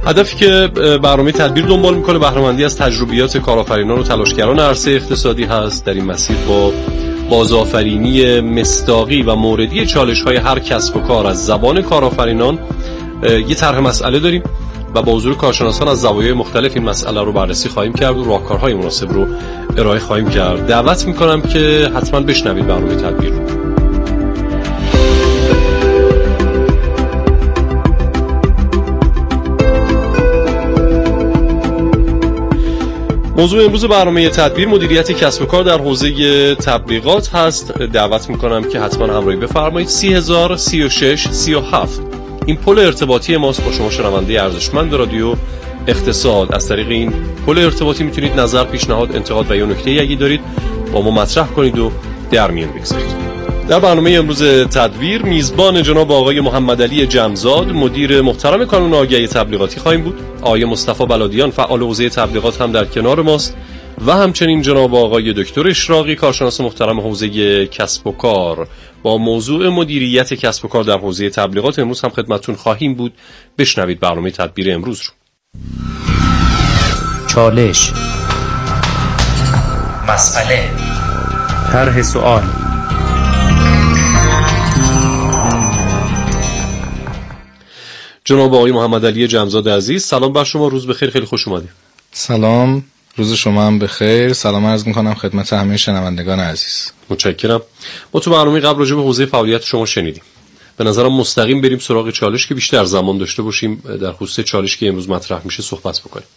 هدفی که برنامه تدبیر دنبال میکنه بهره‌مندی از تجربیات کارآفرینان و تلاشگران عرصه اقتصادی هست. در این مسیر با بازآفرینی مصداقی و موردی چالش‌های هر کسب و کار از زبان کارآفرینان یه طرح مسئله داریم و با حضور کارشناسان از زوایای مختلف این مسئله رو بررسی خواهیم کرد و راهکارهای مناسب رو ارائه خواهیم کرد. دعوت میکنم که حتما بشنوید برنامه تدبیر رو. موضوع امروز برنامه تدبیر مدیریت کسب و کار در حوزه تبلیغات هست. دعوت میکنم که حتما همراهی بفرمایید. 3036 37 این پل ارتباطی ماست با شما شنونده ارزشمند رادیو اقتصاد. از طریق این پل ارتباطی میتونید نظر، پیشنهاد، انتقاد و یا نکته‌ای اگه دارید با ما مطرح کنید و در میان بگذارید. در برنامه امروز تدبیر میزبان جناب آقای محمدعلی جمزاد مدیر محترم کانون آگهی تبلیغاتی خواهیم بود. آقای مصطفی بلادیان فعال حوزه تبلیغات هم در کنار ماست و همچنین جناب آقای دکتر اشراقی کارشناس محترم حوزه کسب و کار. با موضوع مدیریت کسب و کار در حوزه تبلیغات امروز هم خدمتتون خواهیم بود. بشنوید برنامه تدبیر امروز رو. چالش، مسئله، طرح سوال. جناب آقای محمدعلی جمزاد عزیز، سلام بر شما، روز بخیر، خیلی خوش اومدید. سلام، روز شما هم بخیر. سلام عرض میکنم خدمت همه شنوندگان عزیز. متشکرم. ما تو برنامه قبل راجع به حوزه فعالیت شما شنیدیم. به نظرم مستقیم بریم سراغ چالش که بیشتر زمان داشته باشیم در خصوص چالش که امروز مطرح میشه صحبت بکنیم.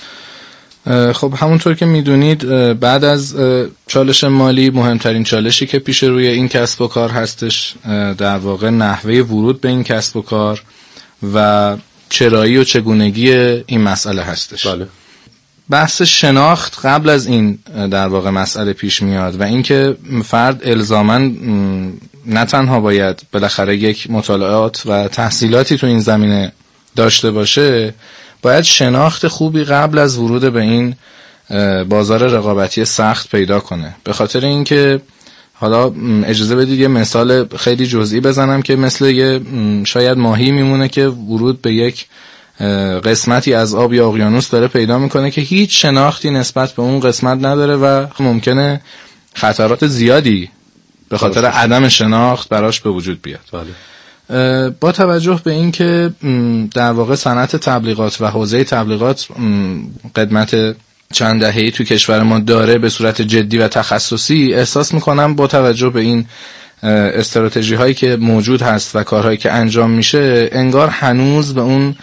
خب همونطور که میدونید بعد از چالش مالی مهمترین چالشی که پیش روی این کسب و کار هستش در واقع نحوه ورود به این کسب و کار و چرایی و چگونگی این مسئله هستش. بله. بحث شناخت قبل از این در واقع مسئله پیش میاد و اینکه فرد الزاماً نه تنها باید بالاخره یک مطالعات و تحصیلاتی تو این زمینه داشته باشه، باید شناخت خوبی قبل از ورود به این بازار رقابتی سخت پیدا کنه. به خاطر اینکه حالا اجازه بدید یه مثال خیلی جزئی بزنم که مثل یه شاید ماهی میمونه که ورود به یک قسمتی از آب یا اقیانوس داره پیدا میکنه که هیچ شناختی نسبت به اون قسمت نداره و ممکنه خطرات زیادی به خاطر عدم شناخت براش به وجود بیاد. بله. با توجه به این که در واقع صنعت تبلیغات و حوزه تبلیغات قدمت چند دهه‌ای تو کشور ما داره به صورت جدی و تخصصی، احساس میکنم با توجه به این استراتژی هایی که موجود هست و کارهایی که انجام میشه انگار هنوز به اون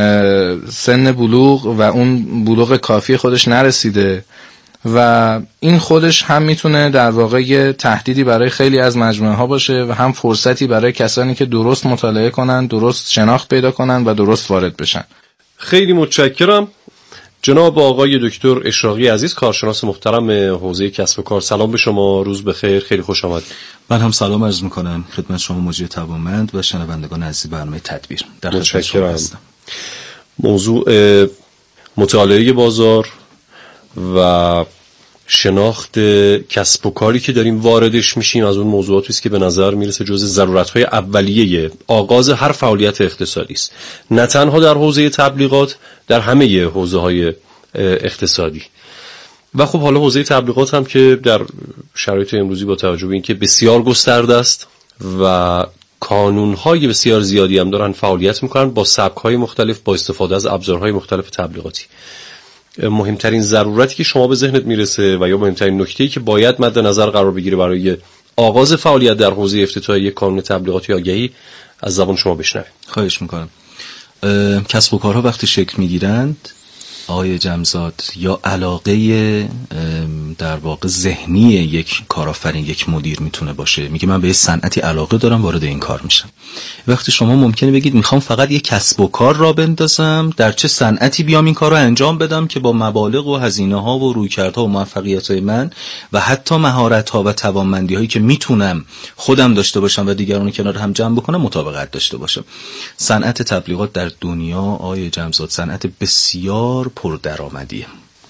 سن بلوغ و اون بلوغ کافی خودش نرسیده و این خودش هم میتونه در واقع یه تهدیدی برای خیلی از مجموعه ها باشه و هم فرصتی برای کسانی که درست مطالعه کنن، درست شناخت پیدا کنن و درست وارد بشن. خیلی متشکرم. جناب آقای دکتر اشراقی عزیز کارشناس محترم حوزه کسب و کار، سلام به شما، روز بخیر، خیلی خوش آمدید. من هم سلام عرض میکنم خدمت شما مجری توانمند و شنوندگان عزیز برنامه تدبیر. در خدمت شما هستم. موضوع مطالعه بازار و شناخت کسب و کاری که داریم واردش میشیم از اون موضوعاتی است که به نظر میرسه جزء ضرورت‌های اولیه آغاز هر فعالیت اقتصادی است، نه تنها در حوزه تبلیغات، در همه حوزه‌های اقتصادی. و خب حالا حوزه تبلیغات هم که در شرایط امروزی با توجه به اینکه بسیار گسترده است و کانون‌های بسیار زیادی هم دارن فعالیت میکنن با سبک‌های مختلف، با استفاده از ابزارهای مختلف تبلیغاتی، مهمترین ضرورتی که شما به ذهنت میرسه و یا مهمترین نکته‌ای که باید مد نظر قرار بگیره برای آغاز فعالیت در حوزه افتتاحی یک کانون تبلیغاتی آگهی از زبان شما بشنویم. خواهش میکنم. کسب و کارها وقتی شکل میگیرند آقای جمزاد، یا علاقه در واقع ذهنی یک کارآفرین، یک مدیر میتونه باشه، میگه من به یه صنعتی علاقه دارم، وارد این کار میشم. وقتی شما ممکنه بگید میخوام فقط یه کسب و کار را بندازم، در چه صنعتی بیام این کار رو انجام بدم که با مبالغ و هزینه ها و رویکردها و موفقیت های من و حتی مهارت ها و توانمندی هایی که میتونم خودم داشته باشم و دیگران کنار هم جمع بکنم مطابقت داشته باشم. صنعت تبلیغات در دنیا آقای جمزاد صنعت بسیار پردرآمدیه.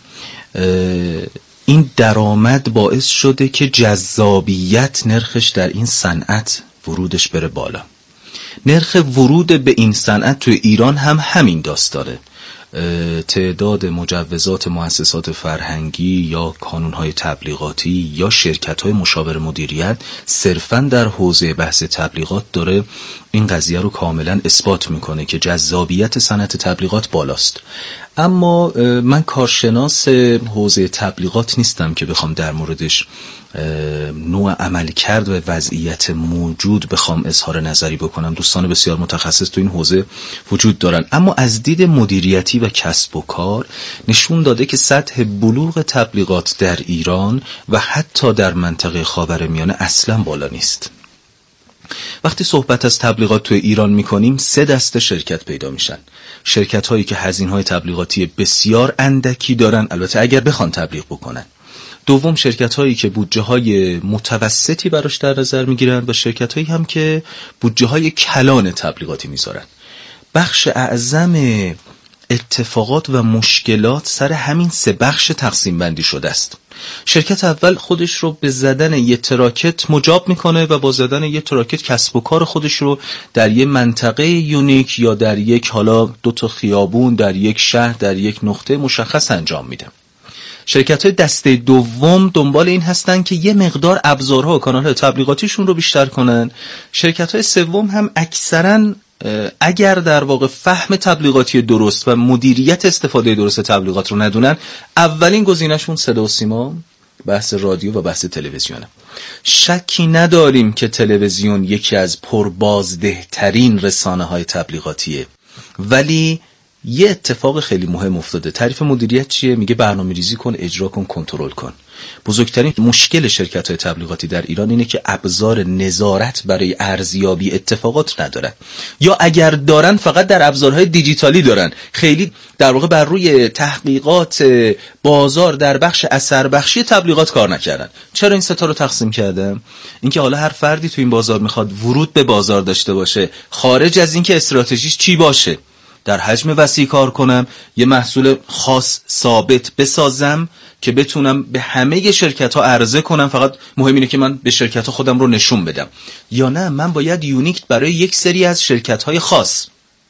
این درآمد باعث شده که جذابیت نرخش در این صنعت ورودش بره بالا. نرخ ورود به این صنعت توی ایران هم همین داستانه. تعداد مجوزات مؤسسات فرهنگی یا کانون‌های تبلیغاتی یا شرکت‌های مشاور مدیریت صرفاً در حوزه بحث تبلیغات داره این قضیه رو کاملاً اثبات میکنه که جذابیت صنعت تبلیغات بالاست. اما من کارشناس حوزه تبلیغات نیستم که بخوام در موردش نوع عملکرد و وضعیت موجود بخوام اظهار نظری بکنم. دوستان بسیار متخصص تو این حوزه وجود دارن، اما از دید مدیریتی و کسب و کار نشون داده که سطح بلوغ تبلیغات در ایران و حتی در منطقه خاورمیانه اصلا بالا نیست. وقتی صحبت از تبلیغات توی ایران میکنیم 3 دسته شرکت پیدا میشن. شرکت هایی که هزینه‌های تبلیغاتی بسیار اندکی دارن، البته اگر بخوان تبلیغ بکنن. دوم شرکت هایی که بودجه های متوسطی براش در نظر میگیرن و شرکت هایی هم که بودجه های کلان تبلیغاتی میذارن. بخش اعظم اتفاقات و مشکلات سر همین 3 بخش تقسیم بندی شده است. شرکت اول خودش رو به زدن یه تراکت مجاب میکنه و با زدن یه تراکت کسب و کار خودش رو در یه منطقه یونیک یا در یک حالا 2 تا خیابون در یک شهر در یک نقطه مشخص انجام میده. شرکت‌های دسته دوم دنبال این هستن که یه مقدار ابزارها و کانال‌های تبلیغاتیشون رو بیشتر کنن. شرکت‌های سوم هم اکثراً اگر در واقع فهم تبلیغاتی درست و مدیریت استفاده درست تبلیغات رو ندونن، اولین گزینه‌شون صدا و سیما، بحث رادیو و بحث تلویزیونه. شکی نداریم که تلویزیون یکی از پربازدهترین رسانه‌های تبلیغاتیه، ولی یه اتفاق خیلی مهم افتاده. تعریف مدیریت چیه؟ میگه برنامه‌ریزی کن، اجرا کن، کنترل کن. بزرگترین مشکل شرکت‌های تبلیغاتی در ایران اینه که ابزار نظارت برای ارزیابی اتفاقات ندارن، یا اگر دارن فقط در ابزارهای دیجیتالی دارن. خیلی در واقع بر روی تحقیقات بازار در بخش اثر بخشی تبلیغات کار نکردن. چرا این 3 تا رو تقسیم کردم؟ اینکه حالا هر فردی تو این بازار میخواد ورود به بازار داشته باشه، خارج از اینکه استراتژیش چی باشه، در حجم وسیع کار کنم، یه محصول خاص ثابت بسازم که بتونم به همه شرکت ها عرضه کنم. فقط مهم اینه که من به شرکت ها خودم رو نشون بدم، یا نه من باید یونیک برای یک سری از شرکت های خاص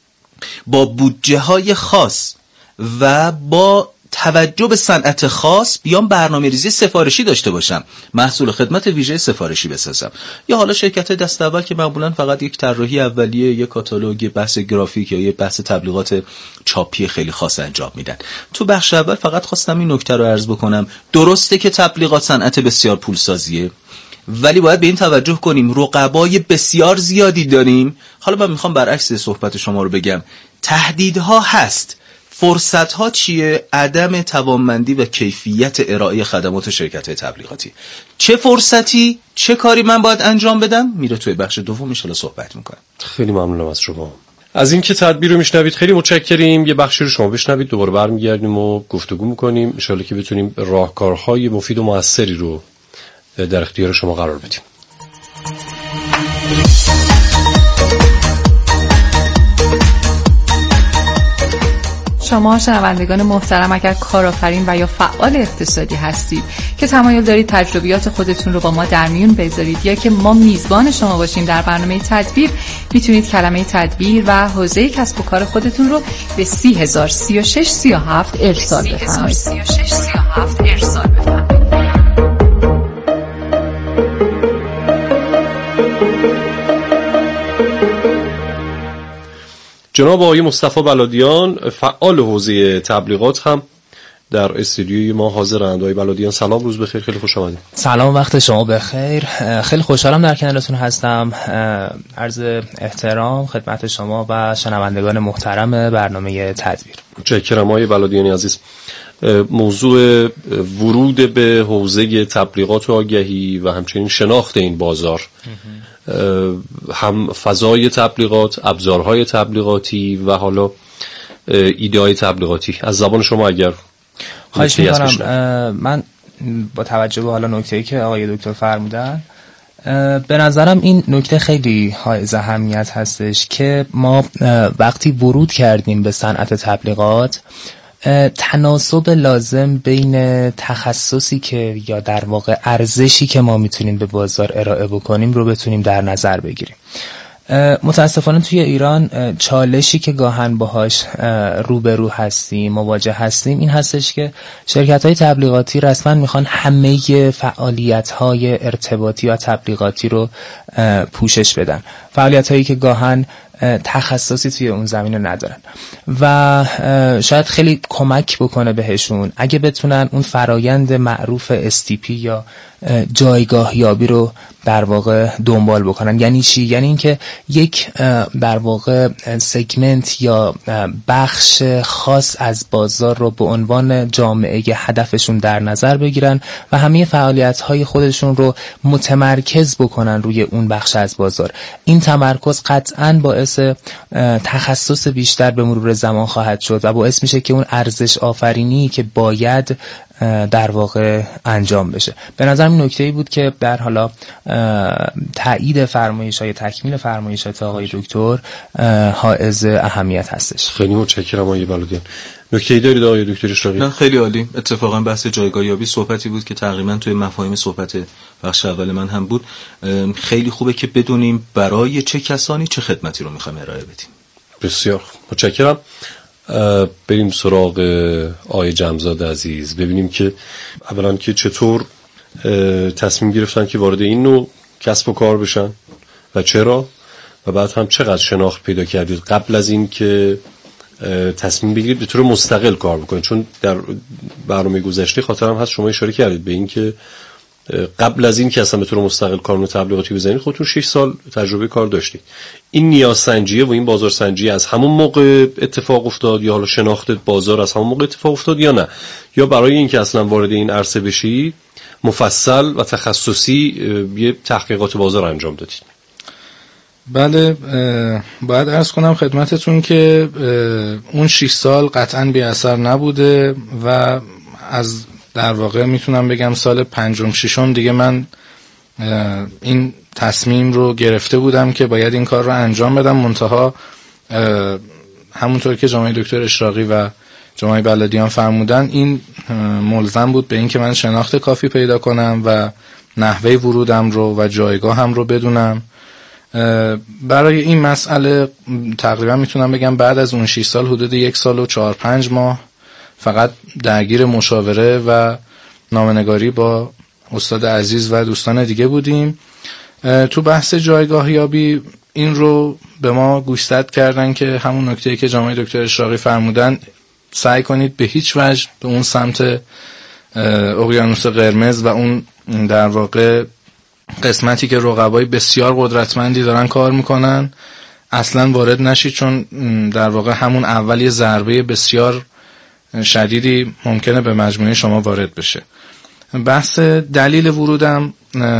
با بودجه های خاص و با توجه به صنعت خاص بیام برنامه‌ریزی سفارشی داشته باشم، محصول خدمت ویژه سفارشی بسازم. یا حالا شرکت دست اول که معمولا فقط یک طراحی اولیه، یک کاتالوگ، بحث گرافیک یا یک بحث تبلیغات چاپی خیلی خاص انجام میدن. تو بخش اول فقط خواستم این نکته رو عرض بکنم. درسته که تبلیغات صنعت بسیار پولسازیه، ولی باید به این توجه کنیم رقبای بسیار زیادی داریم. حالا من میخوام برعکس صحبت شما رو بگم. تهدیدها هست، فرصت‌ها چیه؟ عدم توانمندی و کیفیت ارائه خدمات شرکت‌های تبلیغاتی. چه فرصتی، چه کاری من باید انجام بدم؟ میره توی بخش دوم ان شاءالله صحبت میکنم. خیلی ممنونم از شما. از اینکه تدبیر رو میشنوید خیلی متشکریم. یه بخشی رو شما بشنوید، دوباره برمیگردیم و گفتگو میکنیم ان شاءالله که بتونیم راهکارهای مفید و موثری رو در اختیار شما قرار بدیم. شما شنوندگان محترم اگر کارآفرین و یا فعال اقتصادی هستید که تمایل دارید تجربیات خودتون رو با ما در میون بذارید یا که ما میزبان شما باشیم در برنامه تدبیر، میتونید کلمه تدبیر و حوزه کسب و کار خودتون رو به 303637 ارسال بفرمایید. جناب آقای مصطفی بلادیان فعال حوزه تبلیغات هم در استودیوی ما حاضرند. آقای بلادیان سلام، روز بخیر، خیلی خوش آمدید. سلام، وقت شما بخیر. خیلی خوشحالم در کنارتون هستم. عرض احترام خدمت شما و شنوندگان محترم برنامه تدبیر. متشکرم آقای بلادیانی عزیز. موضوع ورود به حوزه تبلیغات و آگهی و همچنین شناخت این بازار، هم فضای تبلیغات، ابزارهای تبلیغاتی و حالا ایده‌های تبلیغاتی، از زبان شما اگر خواهش می‌کنم. من با توجه به حالا نکته‌ای که آقای دکتر فرمودن، به نظرم این نکته خیلی حائز اهمیت هستش که ما وقتی ورود کردیم به صنعت تبلیغات، تناسب لازم بین تخصصی که یا در واقع ارزشی که ما میتونیم به بازار ارائه بکنیم رو بتونیم در نظر بگیریم. متاسفانه توی ایران چالشی که گاهن باهاش روبرو هستیم، مواجه هستیم، این هستش که شرکت‌های تبلیغاتی رسما میخوان همه فعالیت‌های ارتباطی و تبلیغاتی رو پوشش بدن، فعالیت‌هایی که گاهن تخصصی توی اون زمینه ندارن و شاید خیلی کمک بکنه بهشون اگه بتونن اون فرایند معروف STP یا جایگاه یابی رو در واقع دنبال بکنن. یعنی چی؟ یعنی اینکه یک در واقع سگمنت یا بخش خاص از بازار رو به عنوان جامعه هدفشون در نظر بگیرن و همه فعالیت‌های خودشون رو متمرکز بکنن روی اون بخش از بازار. این تمرکز قطعاً باعث تخصص بیشتر به مرور زمان خواهد شد و باعث میشه که اون ارزش آفرینی که باید در واقع انجام بشه. به نظرم این نکته‌ای بود که در حالا تایید فرمایش‌های تکمیل فرمایشات آقای دکتر حائز اهمیت هستش. خیلی متشکرم آقای بلادیان. نکته‌ای دارید آقای دکتر اشراقی؟ نه خیلی عالی. اتفاقا بحث جایگاه یابی صحبتی بود که تقریبا توی مفاهیم صحبت بخش اول من هم بود. خیلی خوبه که بدونیم برای چه کسانی چه خدمتی رو می‌خوایم ارائه بدیم. بسیار متشکرم. بریم سراغ آقای جمزاد عزیز، ببینیم که اولا که چطور تصمیم گرفتن که وارد این نوع کسب و کار بشن و چرا، و بعد هم چقدر شناخت پیدا کردید قبل از این که تصمیم بگیرید به طور مستقل کار بکنید. چون در برنامه گذشته خاطرم هست شما اشاره کردید به این که قبل از این که اصلا به طور مستقل کارون تبلیغاتی بزنید خودتون 6 سال تجربه کار داشتید. این نیازسنجیه و این بازارسنجی از همون موقع اتفاق افتاد یا حالا شناخت بازار از همون موقع اتفاق افتاد یا نه، یا برای این که اصلا وارد این عرصه بشید مفصل و تخصصی یه تحقیقات بازار انجام دادید؟ بله، باید عرض کنم خدمتتون که اون 6 سال قطعاً بی اثر نبوده و از در واقع میتونم بگم سال 5-6 دیگه من این تصمیم رو گرفته بودم که باید این کار رو انجام بدم. منتها همونطور که جناب دکتر اشراقی و جناب بلادیان فرمودن این ملزم بود به این که من شناخت کافی پیدا کنم و نحوه ورودم رو و جایگاهم رو بدونم. برای این مسئله تقریبا میتونم بگم بعد از اون 6 سال حدود 1 سال و 4-5 ماه فقط درگیر مشاوره و نامه‌نگاری با استاد عزیز و دوستان دیگه بودیم. تو بحث جایگاه یابی این رو به ما گوشزد کردن که همون نکته‌ای که جناب دکتر اشراقی فرمودن، سعی کنید به هیچ وجه به اون سمت اقیانوس قرمز و اون در واقع قسمتی که رقبای بسیار قدرتمندی دارن کار میکنن اصلا وارد نشید، چون در واقع همون اولی ضربه بسیار شدیدی ممکنه به مجموعه شما وارد بشه. بحث دلیل ورودم،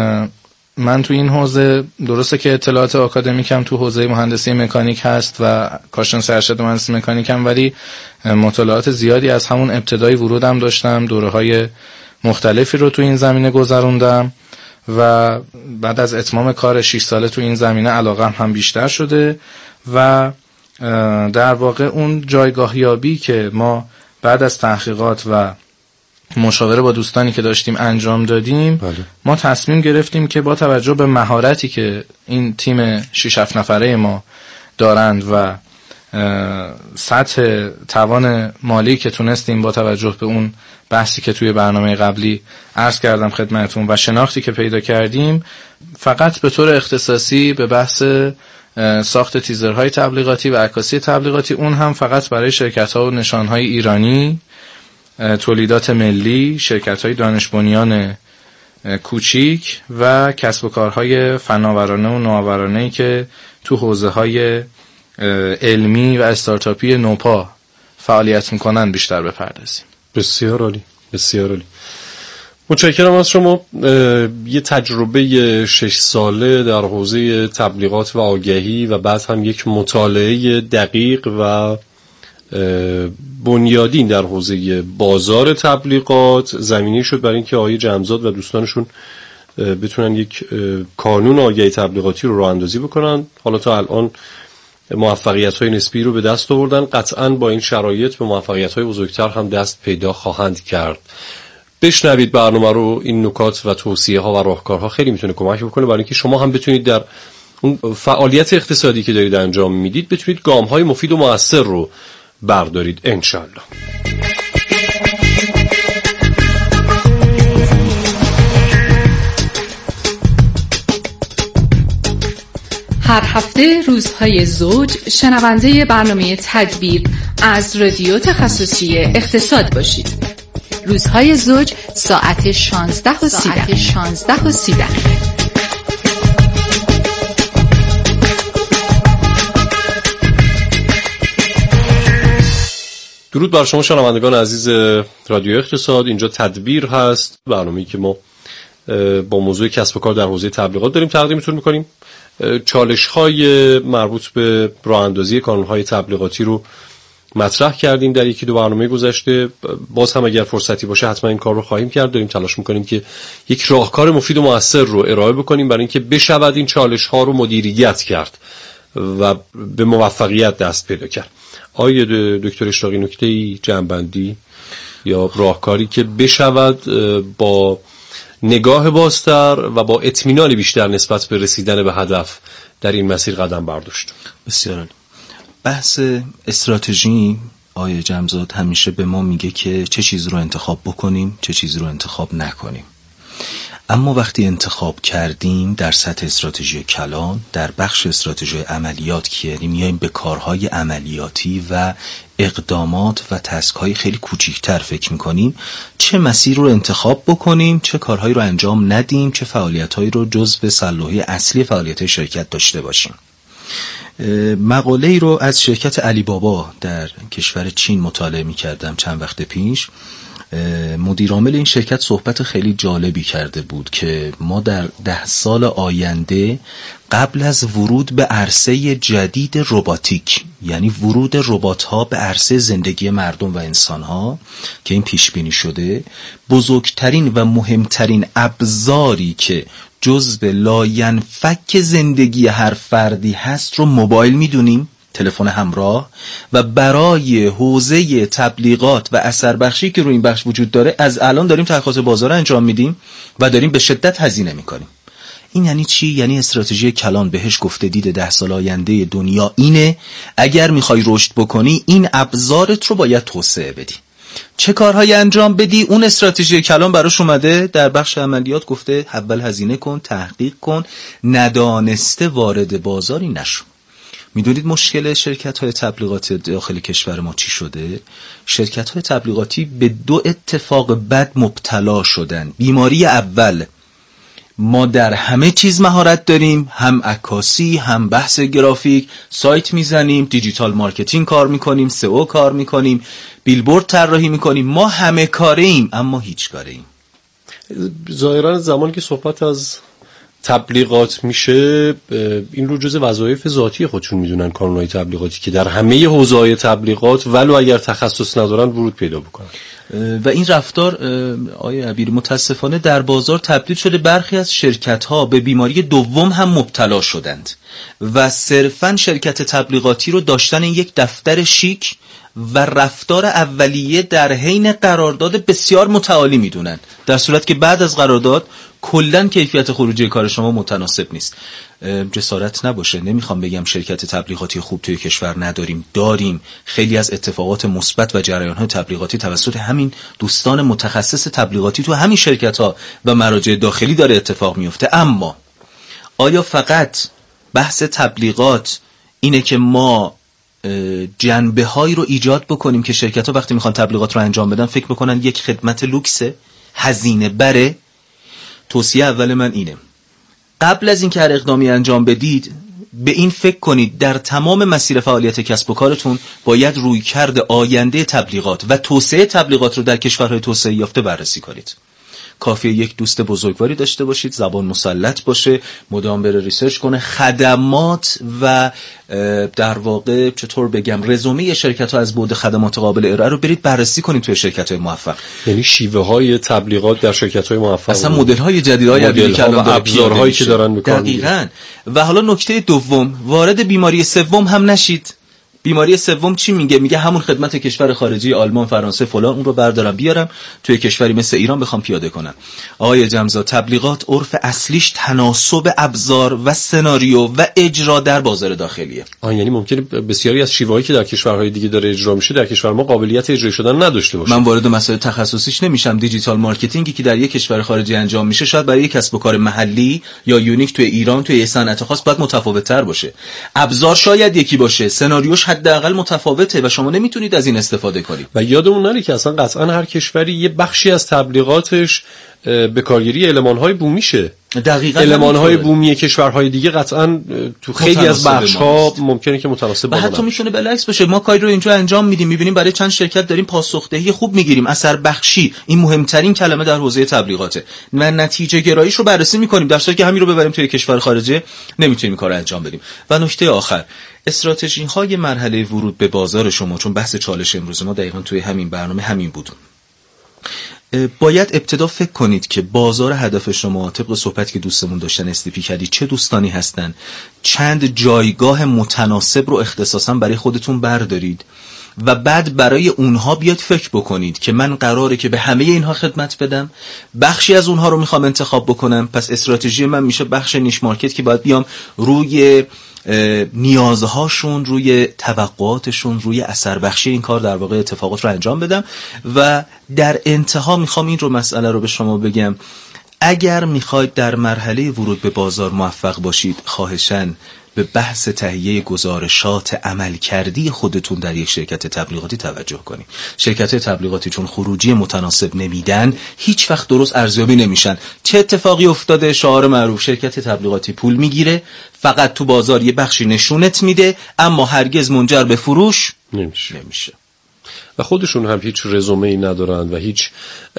من تو این حوزه درسته که اطلاعات آکادمیکم تو حوزه مهندسی مکانیک هست و کارشناس ارشد مهندسی مکانیکم، ولی مطالعات زیادی از همون ابتدای ورودم داشتم، دوره‌های مختلفی رو تو این زمینه گذروندم و بعد از اتمام کار 6 ساله تو این زمینه علاقم هم بیشتر شده و در واقع اون جایگاه یابی که ما بعد از تحقیقات و مشاوره با دوستانی که داشتیم انجام دادیم، بله. ما تصمیم گرفتیم که با توجه به مهارتی که این تیم 6-7 نفره ما دارند و سطح توان مالی که تونستیم با توجه به اون بحثی که توی برنامه قبلی عرض کردم خدمتون و شناختی که پیدا کردیم، فقط به طور اختصاصی به بحث ساخت تیزرهای تبلیغاتی و عکاسی تبلیغاتی، اون هم فقط برای شرکت‌ها و نشانهای ایرانی، تولیدات ملی، شرکت‌های دانش بنیان کوچیک و کسب و کارهای فناورانه و نوآورانه‌ای که تو حوزه‌های علمی و استارتاپی نوپا فعالیت میکنن بیشتر بپردازیم. بسیار عالی، بسیار عالی. متشکرم از شما. یه تجربه 6 ساله در حوزه تبلیغات و آگهی و بعد هم یک مطالعه دقیق و بنیادین در حوزه بازار تبلیغات زمینه شد برای اینکه آقای جمزاد و دوستانشون بتونن یک کانون آگهی تبلیغاتی رو راه اندازی بکنن. حالا تا الان موفقیت‌های نسبی رو به دست آوردن، قطعاً با این شرایط به موفقیت‌های بزرگتر هم دست پیدا خواهند کرد. بشنوید برنامه رو، این نکات و توصیه‌ها و راهکارها خیلی میتونه کمک بکنه برای اینکه شما هم بتونید در اون فعالیت اقتصادی که دارید انجام میدید بتونید گام‌های مفید و مؤثر رو بردارید انشالله. هر هفته روزهای زوج شنونده برنامه تدبیر از رادیو تخصصی اقتصاد باشید. روزهای زوج ساعت 16:30. درود بر شما شنوندگان عزیز رادیو اقتصاد. اینجا تدبیر هست، برنامه‌ای که ما با موضوع کسب و کار در حوزه تبلیغات داریم تقدیمتون می‌کنیم. چالش‌های مربوط به راه‌اندازی کانون‌های تبلیغاتی رو مطرح کردیم در یکی دو برنامه گذشته. باز هم اگر فرصتی باشه حتما این کار رو خواهیم کرد. داریم تلاش می‌کنیم که یک راهکار مفید و مؤثر رو ارائه بکنیم برای اینکه بشود این چالش‌ها رو مدیریت کرد و به موفقیت دست پیدا کرد. آقای دکتر اشراقی نکته‌ای جمع‌بندی یا راهکاری که بشود با نگاه بازتر و با اطمینان بیشتر نسبت به رسیدن به هدف در این مسیر قدم برداشت؟ بسیار عالی. بحث استراتژی آقای جمزاد همیشه به ما میگه که چه چیز رو انتخاب بکنیم، چه چیز رو انتخاب نکنیم. اما وقتی انتخاب کردیم در سطح استراتژی کلان، در بخش استراتژی عملیات که یعنی میایم به کارهای عملیاتی و اقدامات و تسک‌های خیلی کوچیک‌تر فکر می‌کنیم، چه مسیر رو انتخاب بکنیم، چه کارهایی رو انجام ندیم، چه فعالیت‌هایی رو جزو سلوحه اصلی فعالیت شرکت داشته باشیم. مقاله‌ای رو از شرکت علی بابا در کشور چین مطالعه می‌کردم چند وقت پیش. مدیر عامل این شرکت صحبت خیلی جالبی کرده بود که ما در 10 سال آینده قبل از ورود به عرصه جدید رباتیک، یعنی ورود ربات‌ها به عرصه زندگی مردم و انسان‌ها که این پیش بینی شده، بزرگترین و مهمترین ابزاری که جزو لاینفک زندگی هر فردی هست رو موبایل میدونیم، تلفن همراه، و برای حوزه تبلیغات و اثر بخشی که روی این بخش وجود داره از الان داریم تحقیقات بازار انجام میدیم و داریم به شدت هزینه میکنیم. این یعنی چی؟ یعنی استراتژی کلان بهش گفته دید 10 سال آینده دنیا اینه اگر میخوای رشد بکنی این ابزارت رو باید توسعه بدی. چه کارهایی انجام بدی؟ اون استراتژی کلان براش اومده در بخش عملیات گفته اول هزینه کن، تحقیق کن، ندانسته وارد بازاری نشو. میدونید مشکل شرکت‌های تبلیغاتی داخل کشور ما چی شده؟ شرکت‌های تبلیغاتی به 2 اتفاق بد مبتلا شدن. بیماری اول، ما در همه چیز مهارت داریم، هم عکاسی، هم بحث گرافیک، سایت میزنیم، دیجیتال مارکتینگ کار میکنیم، سئو کار میکنیم، بیلبورد طراحی میکنیم، ما همه کاریم اما هیچ کاریم. ظاهرا زمانی که صحبت از تبلیغات میشه این رو جزء وظایف ذاتی خودشون میدونن کانونهای تبلیغاتی که در همه حوزه‌های تبلیغات ولو اگر تخصص ندارن ورود پیدا بکنن و این رفتار آیه عبیری متاسفانه در بازار تبدیل شده. برخی از شرکت‌ها به بیماری دوم هم مبتلا شدند و صرفاً شرکت تبلیغاتی رو داشتن یک دفتر شیک و رفتار اولیه در حین قرارداد بسیار متعالی میدونن، در صورت که بعد از قرارداد کلن کیفیت خروجی کار شما متناسب نیست. جسارت نباشه، نمیخوام بگم شرکت تبلیغاتی خوب توی کشور نداریم، داریم. خیلی از اتفاقات مثبت و جریان‌های تبلیغاتی توسط همین دوستان متخصص تبلیغاتی تو همین شرکت‌ها و مراجع داخلی داره اتفاق میفته. اما آیا فقط بحث تبلیغات اینه که ما جنبه هایی رو ایجاد بکنیم که شرکت ها وقتی میخوان تبلیغات رو انجام بدن فکر بکنن یک خدمت لوکسه، هزینه بره؟ توصیه اول من اینه قبل از اینکه هر اقدامی انجام بدید به این فکر کنید در تمام مسیر فعالیت کسب و کارتون باید رویکرد آینده تبلیغات و توسعه تبلیغات رو در کشورهای توسعه یافته بررسی کنید. کافیه یک دوست بزرگواری داشته باشید، زبان مسلط باشه، مدام بره ریسرچ کنه، خدمات و در واقع چطور بگم رزومه شرکت ها از بعد خدمات قابل ارائه رو برید بررسی کنید توی شرکت های موفق. یعنی شیوه های تبلیغات در شرکت های موفق، اصلا مدل های جدیدهای ابزارهایی که دارن میکنن. دقیقاً. و حالا نکته دوم، وارد بیماری سوم هم نشید. بیماری سوم چی میگه؟ میگه همون خدمت کشور خارجی آلمان، فرانسه، فلان، اون رو بردارم بیارم توی کشوری مثل ایران بخوام پیاده کنم. آقای جمزاد، تبلیغات عرف اصلیش تناسب ابزار و سناریو و اجرا در بازار داخلیه. یعنی ممکنه بسیاری از شیوه‌هایی که در کشورهای دیگه داره اجرا میشه در کشور ما قابلیت اجرا شدن نداشته باشه. من وارد مسائل تخصصیش نمیشم. دیجیتال مارکتینگی که در یک کشور خارجی انجام میشه شاید برای یک کسب و کار محلی یا یونیک توی ایران توی صنعت خاص باید متفاوت‌تر باشه. ابزار شاید یکی باشه، سناریوش حداقل متفاوته و شما نمیتونید از این استفاده کنید. و یادمون نره که اصلا قطعا هر کشوری یه بخشی از تبلیغاتش به کارگیری المان‌های بومیشه. دقیقاً المان‌های بومی کشورهای دیگه قطعاً تو خیلی از بخش‌ها ممکنه که متناسب باشه. حتی میتونه بالعکس باشه. ما کاری رو اینجا انجام میدیم، میبینیم برای چند شرکت داریم پاسخدهی خوب میگیریم. اثر بخشی این مهمترین کلمه در حوزه تبلیغاته و نتیجه گراییش رو بررسی میکنیم، در صورتی که همین رو ببریم توی کشور خارجی نمیتونیم کارو انجام بدیم. و نکته آخر، استراتژی‌های مرحله ورود به بازار شما، چون بحث چالش امروز ما دقیقاً توی همین برنامه همین بود. باید ابتدا فکر کنید که بازار هدف شما طبق صحبتی که دوستمون داشتن استیپی کردی چه دوستانی هستن، چند جایگاه متناسب رو اختصاصا برای خودتون بردارید و بعد برای اونها بیاد فکر بکنید که من قراره که به همه اینها خدمت بدم، بخشی از اونها رو میخوام انتخاب بکنم، پس استراتژی من میشه بخش نیش مارکت که باید بیام روی نیازهاشون، روی توقعاتشون، روی اثر بخشی این کار در واقع اتفاقات رو انجام بدم. و در انتها میخوام این رو مسئله رو به شما بگم، اگر میخواید در مرحله ورود به بازار موفق باشید، خواهشاً به بحث تهیه گزارشات عملکردی خودتون در یک شرکت تبلیغاتی توجه کنید. شرکت تبلیغاتی چون خروجی متناسب نمیدن هیچ وقت درست ارزیابی نمیشن. چه اتفاقی افتاده؟ شعار معروف شرکت تبلیغاتی پول میگیره، فقط تو بازار یه بخشی نشونت میده اما هرگز منجر به فروش نمیشه. و خودشون هم هیچ رزومه‌ای ندارن و هیچ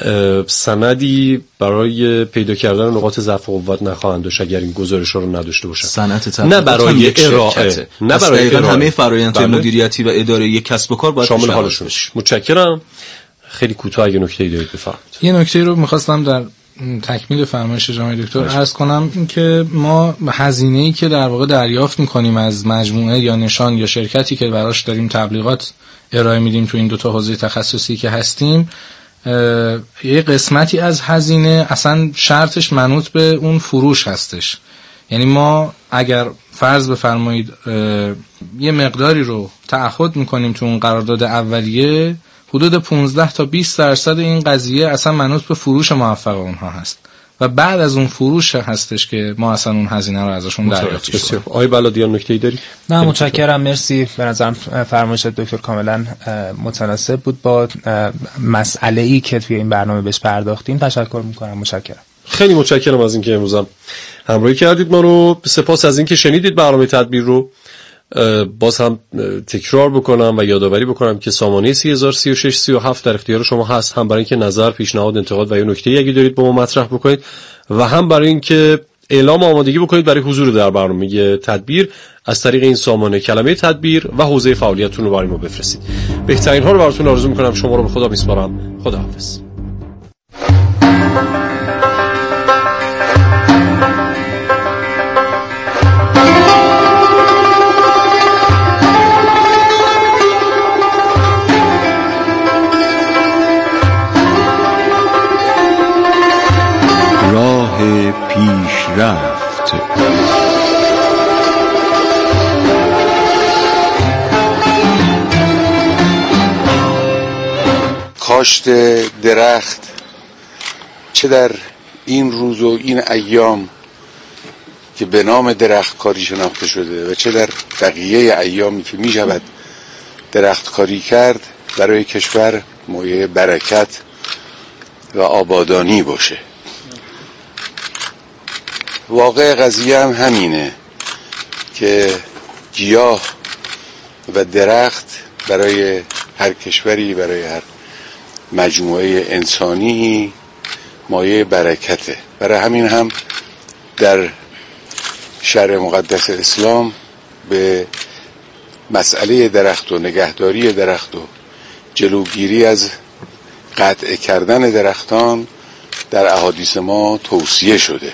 سندی برای پیدا کردن نقاط ضعف و قوت نخواهند داشت اگر این گزارش‌ها رو نداشته باشن. صنعت تبلیغات نه برای ارائه، نه برای ارائه. همه فرآیندهای مدیریتی و اداره یک کسب و کار باید شامل حالشون بشه. متشکرم. خیلی کوتاه اگه نکته‌ای دارید بفرمایید. یه نکته رو می‌خواستم در تکمیل فرمایش جناب دکتر عرض کنم، این که ما هزینه‌ای که در واقع دریافت می‌کنیم از مجموعه یا نشان یا شرکتی که براش داریم تبلیغات ارائه میدیم تو این دو تا حوزه تخصصی که هستیم، یه قسمتی از هزینه اصلا شرطش منوط به اون فروش هستش. یعنی ما اگر فرض بفرمایید یه مقداری رو تعهد میکنیم تو اون قرارداد اولیه، حدود 15 تا 20% این قضیه اصلا منوط به فروش موفق اونها هست و بعد از اون فروش هستش که ما اصلا اون هزینه رو ازشون دریافت می‌کنیم. آقای بلادیان نکته‌ای داری؟ نه متشکرم، مرسی. به نظرم فرمایش دکتر کاملا متناسب بود با مسئله‌ای که توی این برنامه بهش پرداختیم. تشکر می‌کنم. متشکرم. خیلی متشکرم از اینکه امروز هم همراهی کردید ما رو. سپاس از اینکه شنیدید برنامه تدبیر رو. باز هم تکرار بکنم و یادآوری بکنم که سامانه 3036 37 در اختیار شما هست، هم برای اینکه نظر، پیشنهاد، انتقاد و یا نکته‌ای اگه دارید با ما مطرح بکنید و هم برای اینکه اعلام آمادگی بکنید برای حضور در برنامه تدبیر از طریق این سامانه کلمه تدبیر و حوزه فعالیتتون رو برای ما بفرستید. بهترین ها رو براتون آرزو می‌کنم. شما رو به خدا می‌سپارم. خداحافظ. پیشرفت. کاشت درخت چه در این روز و این ایام که به نام درخت کاری شناخته شده و چه در بقیه ایامی که می شود درخت کاری کرد برای کشور مایه برکت و آبادانی باشه. واقع قضیه هم همینه که گیاه و درخت برای هر کشوری، برای هر مجموعه انسانی مایه برکته. برای همین هم در شرع مقدس اسلام به مسئله درخت و نگهداری درخت و جلوگیری از قطع کردن درختان در احادیث ما توصیه شده.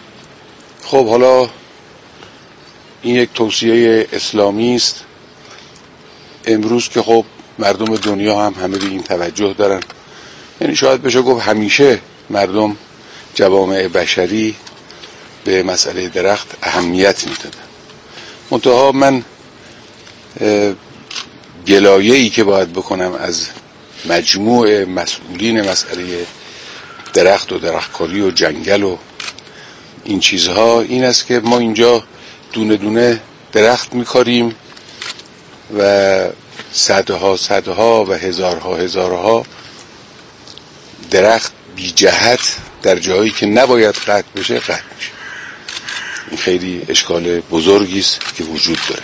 خب حالا این یک توصیه اسلامی است امروز که خب مردم دنیا هم همه به این توجه دارن، یعنی شاید بشه گفت همیشه مردم جوامع بشری به مسئله درخت اهمیت میدادن. منتها من گلایه‌ای که باید بکنم از مجموع مسئولین مسئله درخت و درختکاری و جنگل و این چیزها این است که ما اینجا دونه دونه درخت میکاریم و صدها و هزارها درخت بی جهت در جایی که نباید قطع بشه قطع میشه. این خیلی اشکال بزرگی است که وجود داره.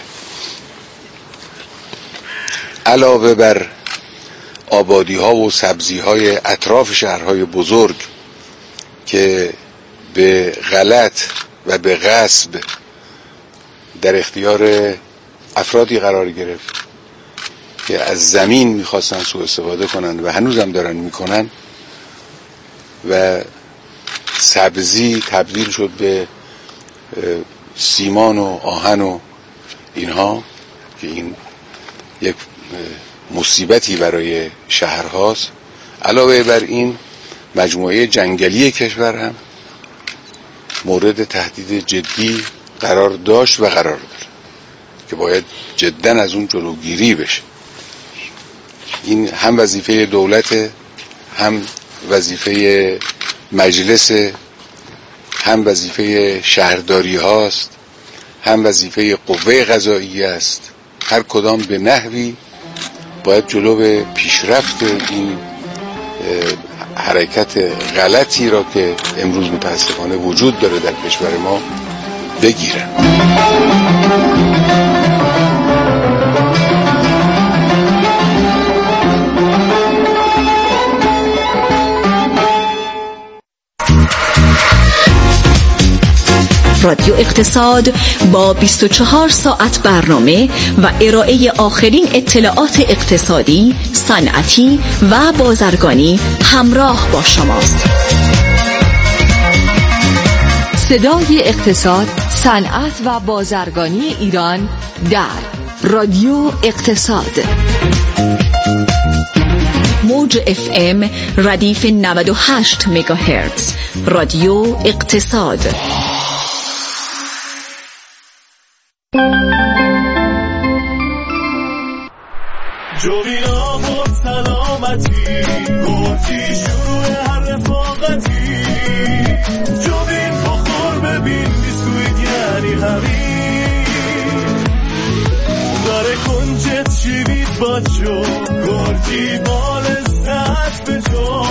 علاوه بر آبادی ها و سبزی های اطراف شهرهای بزرگ که به غلط و به غصب در اختیار افرادی قرار گرفت که از زمین میخواستن سوء استفاده کنن و هنوزم دارن میکنن و سبزی تبدیل شد به سیمان و آهن و اینها که این یک مصیبتی برای شهرهاست. علاوه بر این مجموعه جنگلی کشور هم مورد تهدید جدی قرار داشت و قرار داره که باید جداً از اون جلوگیری بشه. این هم وظیفه دولت، هم وظیفه مجلس، هم وظیفه شهرداری هاست، هم وظیفه قوه قضاییه است. هر کدام به نحوی باید جلو به پیشرفت این حرکت غلطی را که امروز متاسفانه وجود داره در کشور ما بگیرن. رادیو اقتصاد با 24 ساعت برنامه و ارائه آخرین اطلاعات اقتصادی، صنعتی و بازرگانی همراه با شماست. صدای اقتصاد، صنعت و بازرگانی ایران در رادیو اقتصاد. موج FM ردیف 98 مگاهرتز. رادیو اقتصاد. جوینا بود سلامتی گرچی شروع هر رفاقتی جوین بخور ببین بیسکویت یعنی همین داره کنجت شیوید بچو گرچی بال استعد به جو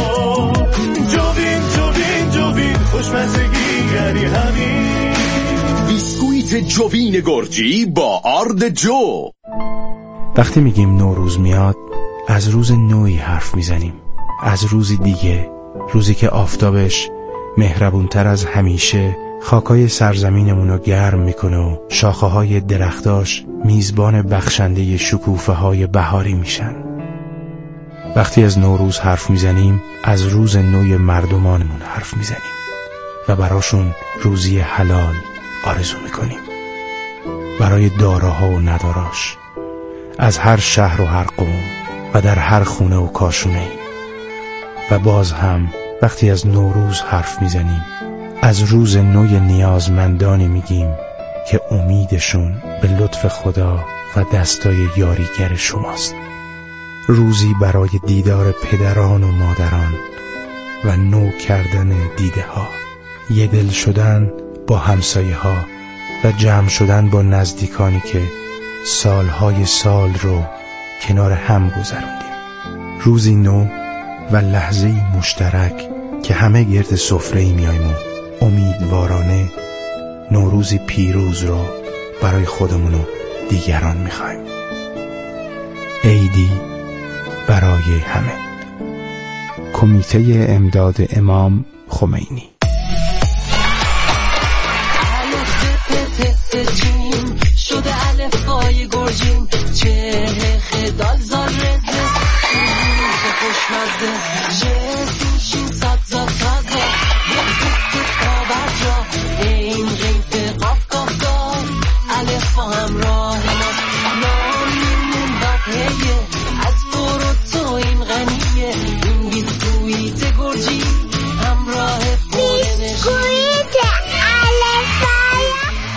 جوین خوشمزگی یعنی همین بیسکویت جوین گرچی با آرد جو. وقتی میگیم نوروز میاد از روز نوعی حرف میزنیم، از روزی دیگه، روزی که آفتابش مهربونتر از همیشه خاکای سرزمینمون رو گرم میکنه و شاخه های درختاش میزبان بخشنده شکوفه های بهاری میشن. وقتی از نوروز حرف میزنیم از روز نوی مردمانمون حرف میزنیم و براشون روزی حلال آرزو میکنیم، برای داراها و نداراش، از هر شهر و هر قوم و در هر خونه و کاشونه. و باز هم وقتی از نوروز حرف میزنیم از روز نوی نیازمندانی میگیم که امیدشون به لطف خدا و دستای یاریگر شماست. روزی برای دیدار پدران و مادران و نو کردن دیده ها، یه دل شدن با همسایه ها و جمع شدن با نزدیکانی که سالهای سال رو کنار هم گذروندیم. روزی نو و لحظه‌ای مشترک که همه گرد سفره‌ای میاییم و امیدوارانه نوروزی پیروز رو برای خودمون و دیگران میخوایم. عیدی برای همه. کمیته امداد امام خمینی.